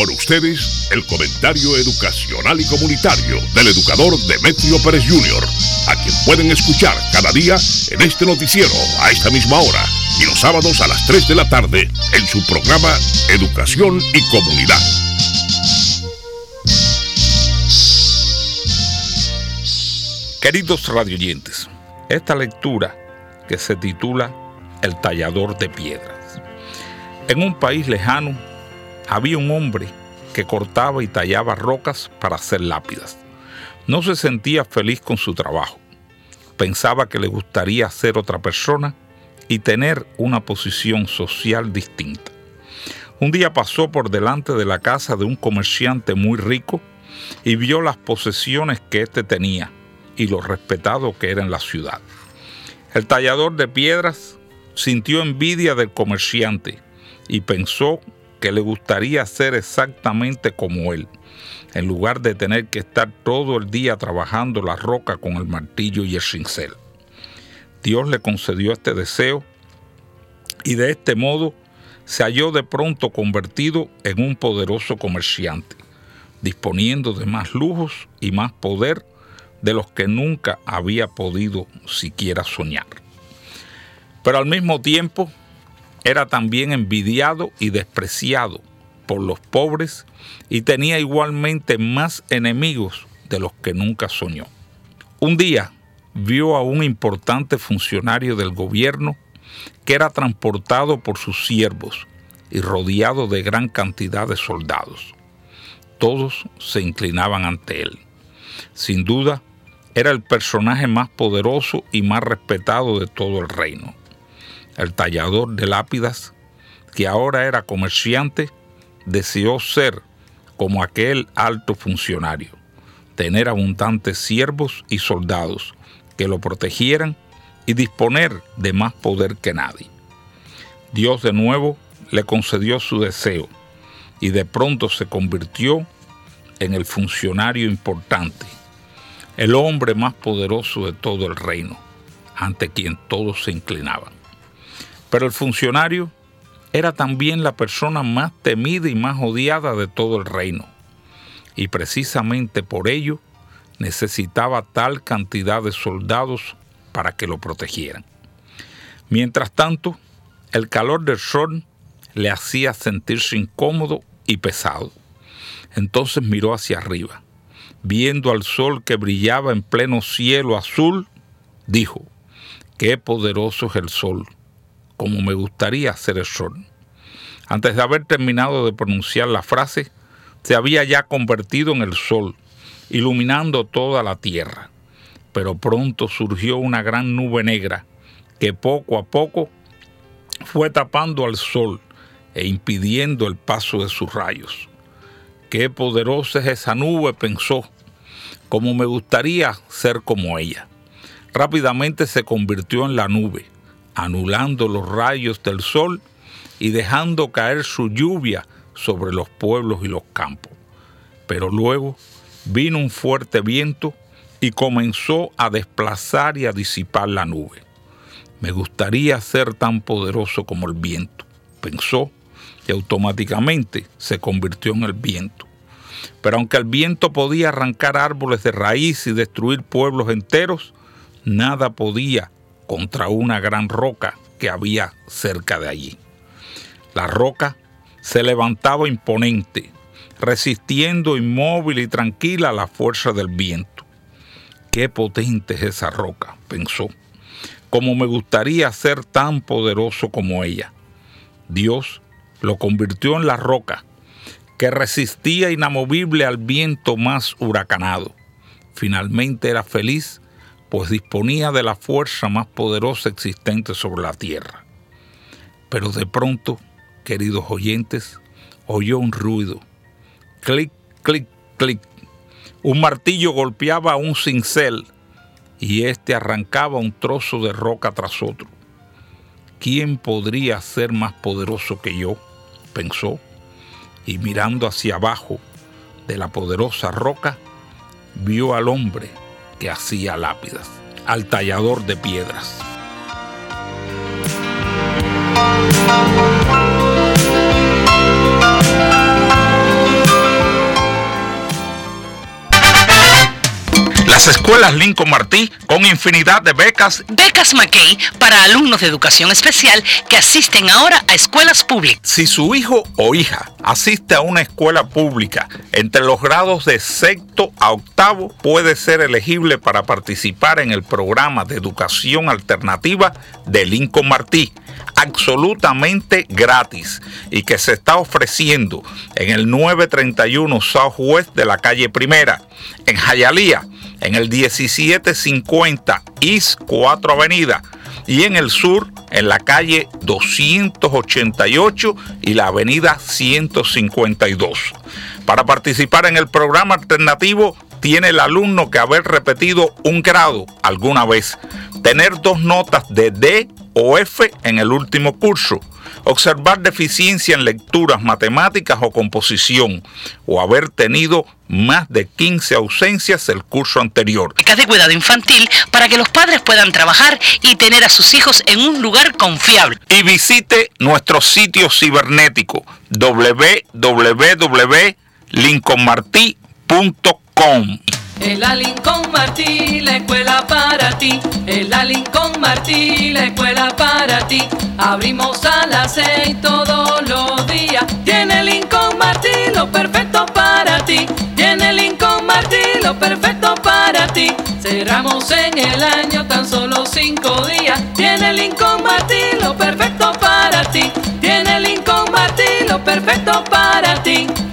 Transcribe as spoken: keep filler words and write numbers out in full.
Con ustedes, el comentario educacional y comunitario del educador Demetrio Pérez junior, a quien pueden escuchar cada día en este noticiero a esta misma hora y los sábados a las tres de la tarde en su programa Educación y Comunidad. Queridos radioyentes, esta lectura que se titula El tallador de piedras. En un país lejano había un hombre que cortaba y tallaba rocas para hacer lápidas. No se sentía feliz con su trabajo. Pensaba que le gustaría ser otra persona y tener una posición social distinta. Un día pasó por delante de la casa de un comerciante muy rico y vio las posesiones que éste tenía y lo respetado que era en la ciudad. El tallador de piedras sintió envidia del comerciante y pensó que le gustaría ser exactamente como él, en lugar de tener que estar todo el día trabajando la roca con el martillo y el cincel. Dios le concedió este deseo y de este modo se halló de pronto convertido en un poderoso comerciante, disponiendo de más lujos y más poder de los que nunca había podido siquiera soñar. Pero al mismo tiempo era también envidiado y despreciado por los pobres y tenía igualmente más enemigos de los que nunca soñó. Un día vio a un importante funcionario del gobierno que era transportado por sus siervos y rodeado de gran cantidad de soldados. Todos se inclinaban ante él. Sin duda, era el personaje más poderoso y más respetado de todo el reino. El tallador de lápidas, que ahora era comerciante, deseó ser como aquel alto funcionario, tener abundantes siervos y soldados que lo protegieran y disponer de más poder que nadie. Dios de nuevo le concedió su deseo y de pronto se convirtió en el funcionario importante, el hombre más poderoso de todo el reino, ante quien todos se inclinaban. Pero el funcionario era también la persona más temida y más odiada de todo el reino, y precisamente por ello necesitaba tal cantidad de soldados para que lo protegieran. Mientras tanto, el calor del sol le hacía sentirse incómodo y pesado. Entonces miró hacia arriba. Viendo al sol que brillaba en pleno cielo azul, dijo: «Qué poderoso es el sol, como me gustaría ser el sol». Antes de haber terminado de pronunciar la frase, se había ya convertido en el sol, iluminando toda la tierra. Pero pronto surgió una gran nube negra que poco a poco fue tapando al sol e impidiendo el paso de sus rayos. «Qué poderosa es esa nube», pensó, «como me gustaría ser como ella». Rápidamente se convirtió en la nube, anulando los rayos del sol y dejando caer su lluvia sobre los pueblos y los campos. Pero luego vino un fuerte viento y comenzó a desplazar y a disipar la nube. «Me gustaría ser tan poderoso como el viento», pensó, y automáticamente se convirtió en el viento. Pero aunque el viento podía arrancar árboles de raíz y destruir pueblos enteros, nada podía contra una gran roca que había cerca de allí. La roca se levantaba imponente, resistiendo inmóvil y tranquila a la fuerza del viento. «Qué potente es esa roca», pensó, «como me gustaría ser tan poderoso como ella». Dios lo convirtió en la roca, que resistía inamovible al viento más huracanado. Finalmente era feliz, pues disponía de la fuerza más poderosa existente sobre la tierra. Pero de pronto, queridos oyentes, oyó un ruido. Clic, clic, clic. Un martillo golpeaba un cincel y éste arrancaba un trozo de roca tras otro. «¿Quién podría ser más poderoso que yo?», pensó, y mirando hacia abajo de la poderosa roca, vio al hombre que hacía lápidas, al tallador de piedras. escuelas Lincoln Martí con infinidad de becas. Becas McKay para alumnos de educación especial que asisten ahora a escuelas públicas. Si su hijo o hija asiste a una escuela pública entre los grados de sexto a octavo, puede ser elegible para participar en el programa de educación alternativa de Lincoln Martí, absolutamente gratis, y que se está ofreciendo en el novecientos treinta y uno Southwest de la calle Primera, en Hialeah, en el diecisiete cincuenta East cuatro Avenida, y en el sur, en la calle doscientos ochenta y ocho y la avenida ciento cincuenta y dos. Para participar en el programa alternativo, tiene el alumno que haber repetido un grado alguna vez, tener dos notas de D o F en el último curso, observar deficiencia en lecturas, matemáticas o composición, o haber tenido más de quince ausencias el curso anterior. Becas de cuidado infantil para que los padres puedan trabajar y tener a sus hijos en un lugar confiable. Y visite nuestro sitio cibernético doble u doble u doble u punto lincoln martí punto com. En la Lincoln Martí, la escuela para ti. En la Lincoln Martí, la escuela para ti. Abrimos a las seis todos los días. Tiene Lincoln Martí lo perfecto para ti. Tiene Lincoln Martí lo perfecto para ti. Cerramos en el año tan solo cinco días. Tiene Lincoln Martí lo perfecto para ti. Tiene Lincoln Martí lo perfecto para ti.